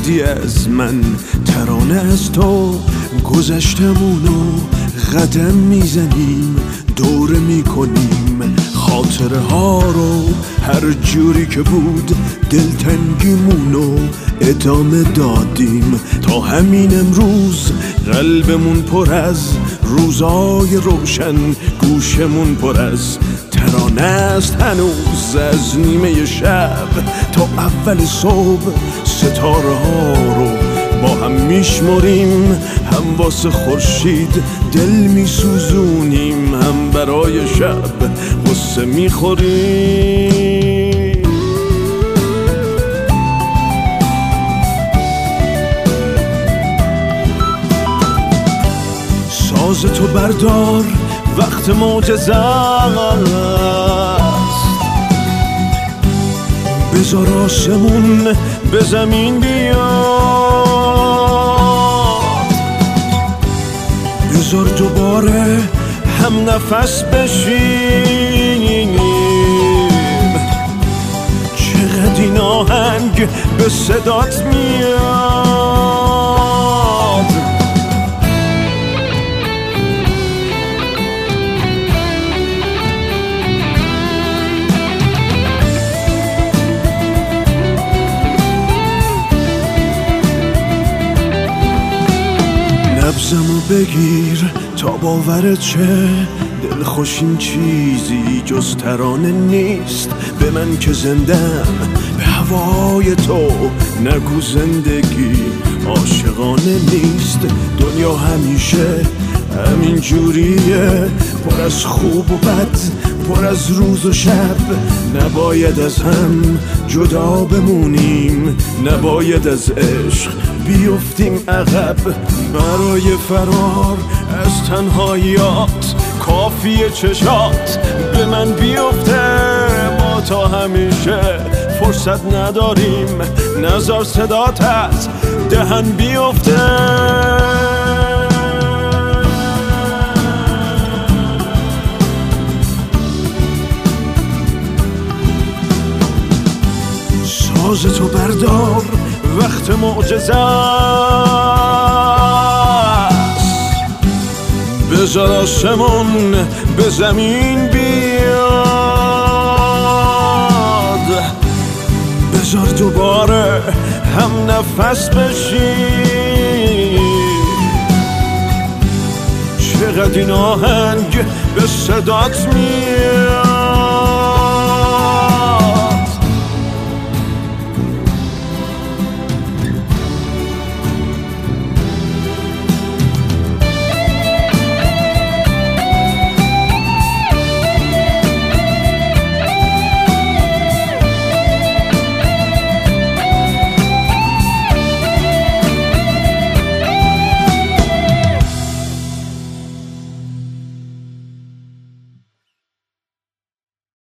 بودی از من، ترانه از تو گذشتمونو قدم میزنیم، دوره میکنیم خاطره ها رو، هر جوری که بود دلتنگیمونو ادامه دادیم تا همین امروز. قلبمون پر از روزای روشن، گوشمون پر از ترانه است هنوز. از نیمه شب تا اول صبح ستاره ها رو با هم میشمریم، هم واسه خورشید دل میسوزونیم، هم برای شب غصه میخوریم. ساز تو بردار وقت معجزه است، بذار آسمون به زمین بیاد، بذار دوباره هم نفس بشیم. چقدر این آهنگ به صدات میاد، نبضمو بگیر تا باورت شه، دلخوش این چیزی جز ترانه نیست. به من که زندم به هوای تو، نگو زندگی عاشقانه نیست. دنیا همیشه همین جوریه، پر از خوب و بد، پر از روز و شب. نباید از هم جدا بمونیم، نباید از عشق بیفتیم عقب. برای فرار از تنهاییات کافیه چشات به من بیفته. ما تا همیشه فرصت نداریم، نذار صدات از دهن بیفته. ساز تو بردار وقت معجزه است، بذار آسمون به زمین بیاد، بذار دوباره هم نفس بشیم. چقدر این آهنگ به صدات میاد.